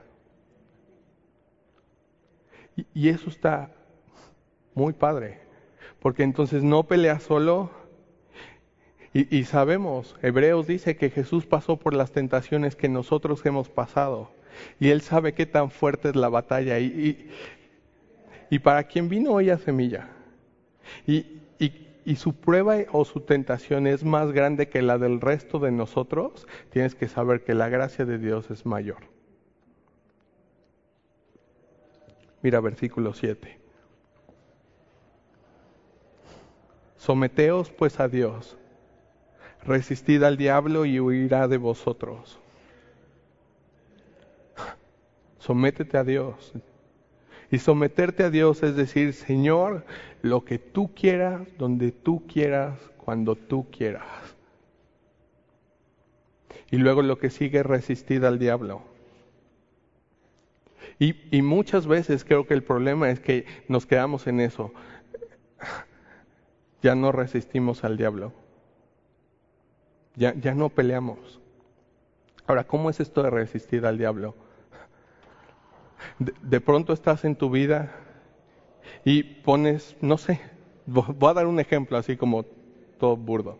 Y eso está muy padre. Porque entonces no peleas solo. Y sabemos, Hebreos dice que Jesús pasó por las tentaciones que nosotros hemos pasado. Y Él sabe qué tan fuerte es la batalla. Y para quien vino hoy a Semilla, y su prueba o su tentación es más grande que la del resto de nosotros, tienes que saber que la gracia de Dios es mayor. Mira versículo 7. Someteos pues a Dios, resistid al diablo y huirá de vosotros. Sométete a Dios. Y someterte a Dios es decir, Señor, lo que tú quieras, donde tú quieras, cuando tú quieras. Y luego lo que sigue es resistir al diablo. Y muchas veces creo que el problema es que nos quedamos en eso. Ya no resistimos al diablo. Ya no peleamos. Ahora, ¿cómo es esto de resistir al diablo? De pronto estás en tu vida y pones, no sé, voy a dar un ejemplo así como todo burdo.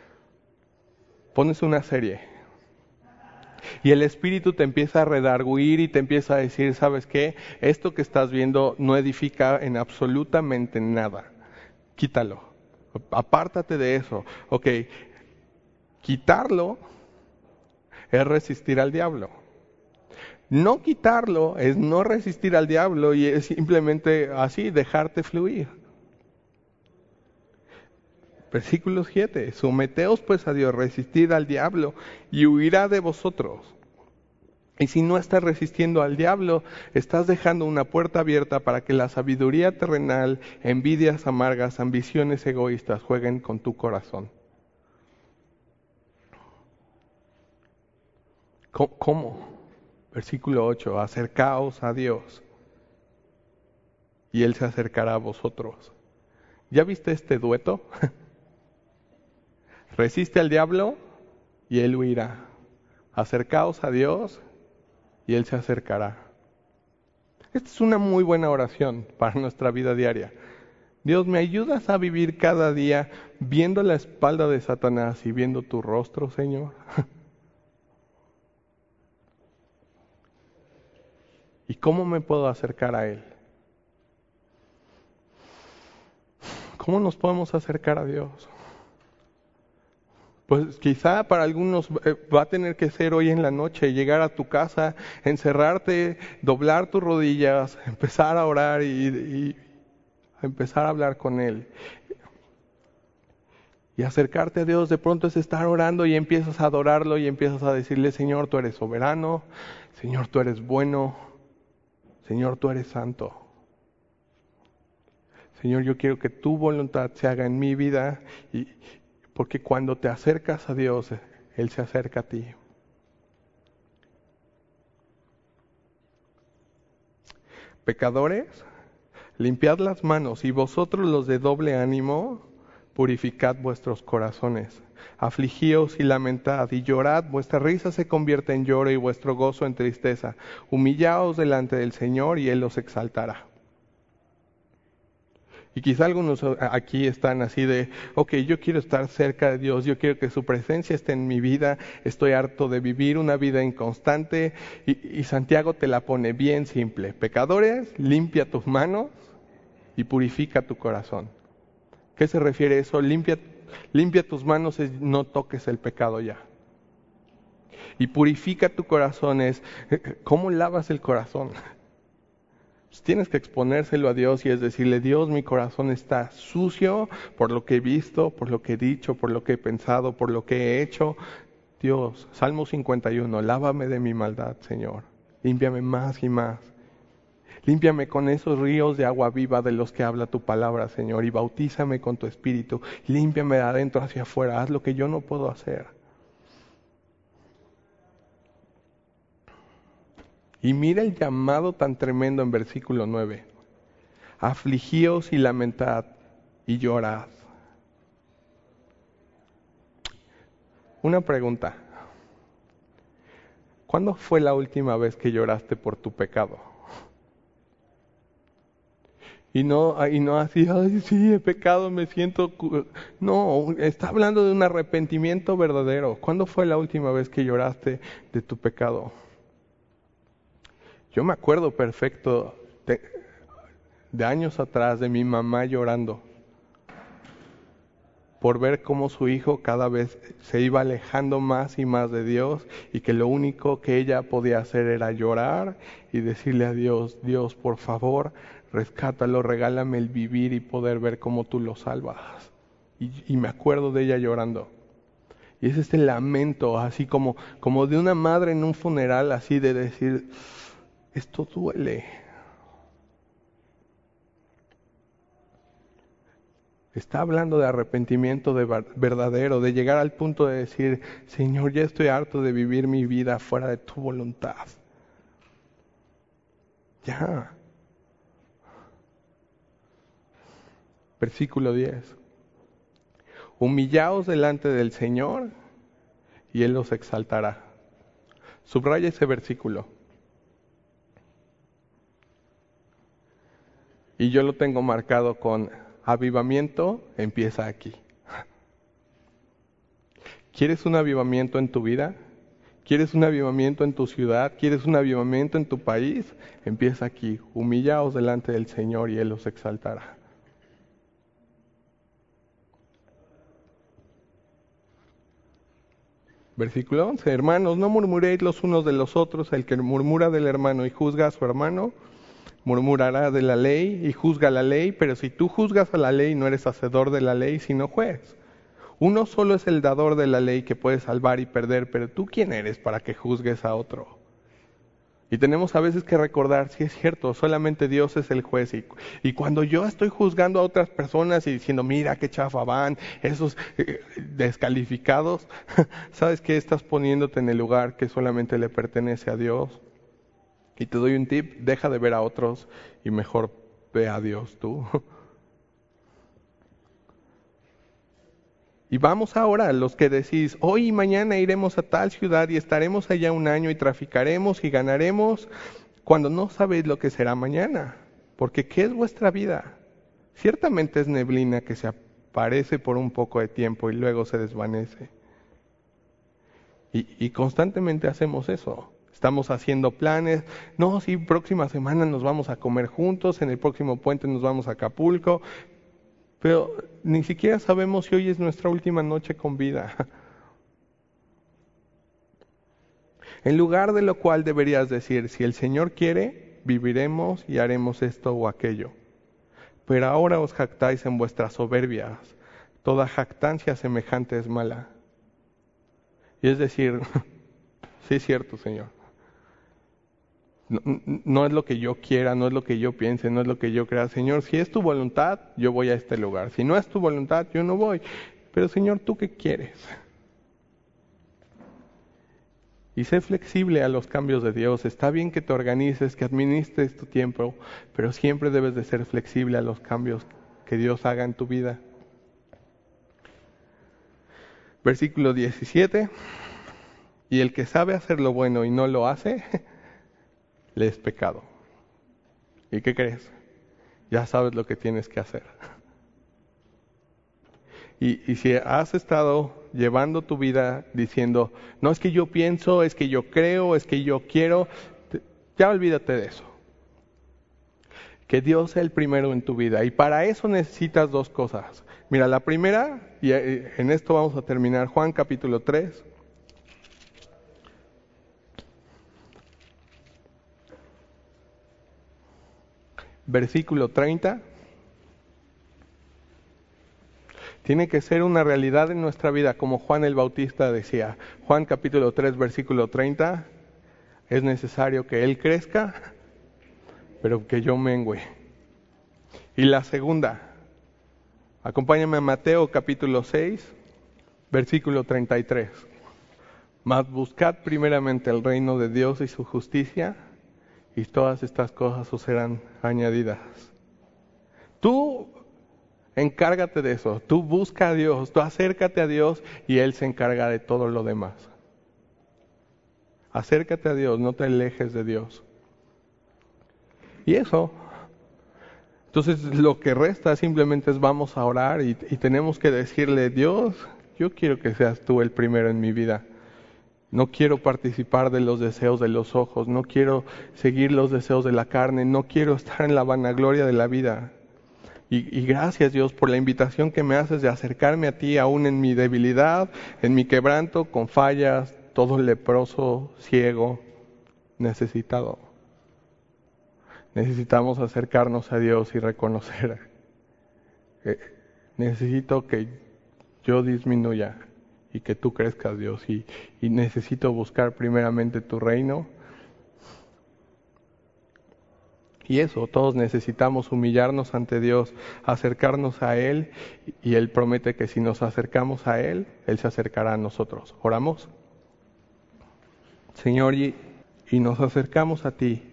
Pones una serie y el espíritu te empieza a redarguir y te empieza a decir, ¿sabes qué? Esto que estás viendo no edifica en absolutamente nada. Quítalo. Apártate de eso. Ok, quitarlo es resistir al diablo. No quitarlo es no resistir al diablo y es simplemente así, dejarte fluir. Versículo 7. Someteos pues a Dios, resistid al diablo y huirá de vosotros. Y si no estás resistiendo al diablo, estás dejando una puerta abierta para que la sabiduría terrenal, envidias amargas, ambiciones egoístas jueguen con tu corazón. ¿Cómo? Versículo 8. Acercaos a Dios y Él se acercará a vosotros. ¿Ya viste este dueto? Resiste al diablo y Él huirá. Acercaos a Dios y Él se acercará. Esta es una muy buena oración para nuestra vida diaria. Dios, ¿me ayudas a vivir cada día viendo la espalda de Satanás y viendo tu rostro, Señor? ¿Y cómo me puedo acercar a Él? ¿Cómo nos podemos acercar a Dios? Pues quizá para algunos va a tener que ser hoy en la noche, llegar a tu casa, encerrarte, doblar tus rodillas, empezar a orar y empezar a hablar con Él. Y acercarte a Dios de pronto es estar orando y empiezas a adorarlo y empiezas a decirle, Señor, tú eres soberano, Señor, tú eres bueno, Señor, tú eres santo. Señor, yo quiero que tu voluntad se haga en mi vida porque cuando te acercas a Dios, Él se acerca a ti. Pecadores, limpiad las manos y vosotros los de doble ánimo, purificad vuestros corazones. Afligíos y lamentad y llorad, vuestra risa se convierte en lloro y vuestro gozo en tristeza. Humillaos delante del Señor y Él os exaltará. Y quizá algunos aquí están así de, ok, yo quiero estar cerca de Dios, yo quiero que su presencia esté en mi vida, estoy harto de vivir una vida inconstante. Y Santiago te la pone bien simple. Pecadores, limpia tus manos y purifica tu corazón. ¿Qué se refiere a eso? Limpia tus manos, es no toques el pecado ya. Y purifica tu corazón es, ¿cómo lavas el corazón? Pues tienes que exponérselo a Dios y es decirle, Dios, mi corazón está sucio por lo que he visto, por lo que he dicho, por lo que he pensado, por lo que he hecho. Dios, Salmo 51, lávame de mi maldad, Señor. Límpiame más y más. Límpiame con esos ríos de agua viva de los que habla tu palabra, Señor, y bautízame con tu espíritu. Límpiame de adentro hacia afuera, haz lo que yo no puedo hacer. Y mira el llamado tan tremendo en versículo 9. Afligíos y lamentad y llorad. Una pregunta. ¿Cuándo fue la última vez que lloraste por tu pecado? Y no así, ay, sí, he pecado, me siento... No, está hablando de un arrepentimiento verdadero. ¿Cuándo fue la última vez que lloraste de tu pecado? Yo me acuerdo perfecto de años atrás de mi mamá llorando por ver cómo su hijo cada vez se iba alejando más y más de Dios y que lo único que ella podía hacer era llorar y decirle a Dios, Dios, por favor, rescátalo, regálame el vivir y poder ver cómo tú lo salvas. Y me acuerdo de ella llorando. Y es este lamento, así como de una madre en un funeral, así de decir, esto duele. Está hablando de arrepentimiento verdadero, de llegar al punto de decir, Señor, ya estoy harto de vivir mi vida fuera de tu voluntad. Ya. Versículo 10. Humillaos delante del Señor y Él los exaltará. Subraya ese versículo. Y yo lo tengo marcado con avivamiento, empieza aquí. ¿Quieres un avivamiento en tu vida? ¿Quieres un avivamiento en tu ciudad? ¿Quieres un avivamiento en tu país? Empieza aquí. Humillaos delante del Señor y Él los exaltará. Versículo 11. Hermanos, no murmuréis los unos de los otros. El que murmura del hermano y juzga a su hermano, murmurará de la ley y juzga la ley. Pero si tú juzgas a la ley, no eres hacedor de la ley, sino juez. Uno solo es el dador de la ley que puede salvar y perder, pero ¿tú quién eres para que juzgues a otro? Y tenemos a veces que recordar, sí es cierto, solamente Dios es el juez. Y cuando yo estoy juzgando a otras personas y diciendo, mira qué chafa van, esos descalificados, ¿sabes qué? Estás poniéndote en el lugar que solamente le pertenece a Dios. Y te doy un tip, deja de ver a otros y mejor ve a Dios tú. Y vamos ahora, los que decís, hoy y mañana iremos a tal ciudad y estaremos allá un año y traficaremos y ganaremos, cuando no sabéis lo que será mañana. Porque ¿qué es vuestra vida? Ciertamente es neblina que se aparece por un poco de tiempo y luego se desvanece. Y constantemente hacemos eso. Estamos haciendo planes. No, sí, próxima semana nos vamos a comer juntos, en el próximo puente nos vamos a Acapulco. Pero ni siquiera sabemos si hoy es nuestra última noche con vida. En lugar de lo cual deberías decir, si el Señor quiere, viviremos y haremos esto o aquello. Pero ahora os jactáis en vuestras soberbias. Toda jactancia semejante es mala. Y es decir, sí es cierto, Señor. No es lo que yo quiera, no es lo que yo piense, no es lo que yo crea. Señor, si es tu voluntad, yo voy a este lugar. Si no es tu voluntad, yo no voy. Pero Señor, ¿tú qué quieres? Y sé flexible a los cambios de Dios. Está bien que te organices, que administres tu tiempo, pero siempre debes de ser flexible a los cambios que Dios haga en tu vida. Versículo 17. Y el que sabe hacer lo bueno y no lo hace, le es pecado. ¿Y qué crees? ya sabes lo que tienes que hacer. Y si has estado llevando tu vida diciendo, no es que yo pienso, es que yo creo, es que yo quiero, ya olvídate de eso. Que Dios sea el primero en tu vida. Y para eso necesitas dos cosas. Mira, la primera, y en esto vamos a terminar, Juan capítulo 3. Versículo 30. Tiene que ser una realidad en nuestra vida, como Juan el Bautista decía. Juan capítulo 3, versículo 30. Es necesario que Él crezca, pero que yo mengüe. Y la segunda, acompáñame a Mateo capítulo 6, versículo 33. Mas buscad primeramente el reino de Dios y su justicia, y todas estas cosas os serán añadidas. Tú encárgate de eso, tú busca a Dios, tú acércate a Dios y Él se encarga de todo lo demás. Acércate a Dios, no te alejes de Dios. Y eso, entonces lo que resta simplemente es vamos a orar y tenemos que decirle, Dios, yo quiero que seas tú el primero en mi vida. No quiero participar de los deseos de los ojos, no quiero seguir los deseos de la carne, no quiero estar en la vanagloria de la vida. Y gracias Dios por la invitación que me haces de acercarme a ti aún en mi debilidad, en mi quebranto, con fallas, todo leproso, ciego, necesitado. Necesitamos acercarnos a Dios y reconocer. Necesito que yo disminuya y que tú crezcas, Dios. Y necesito buscar primeramente tu reino. Y eso, todos necesitamos humillarnos ante Dios, acercarnos a Él, y Él promete que si nos acercamos a Él, Él se acercará a nosotros. ¿Oramos? Señor, y nos acercamos a ti,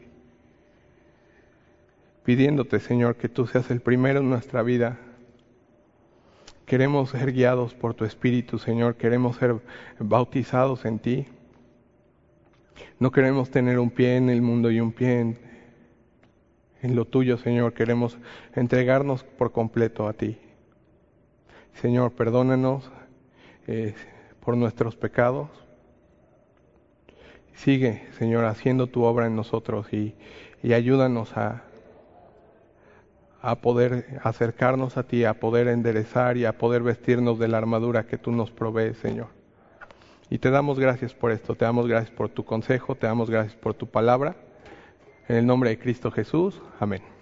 pidiéndote, Señor, que tú seas el primero en nuestra vida. Queremos ser guiados por tu Espíritu, Señor, queremos ser bautizados en ti. No queremos tener un pie en el mundo y un pie en lo tuyo, Señor, queremos entregarnos por completo a ti. Señor, perdónanos por nuestros pecados. Sigue, Señor, haciendo tu obra en nosotros y ayúdanos a poder acercarnos a ti, a poder enderezar y a poder vestirnos de la armadura que tú nos provees, Señor. Y te damos gracias por esto, te damos gracias por tu consejo, te damos gracias por tu palabra. En el nombre de Cristo Jesús, amén.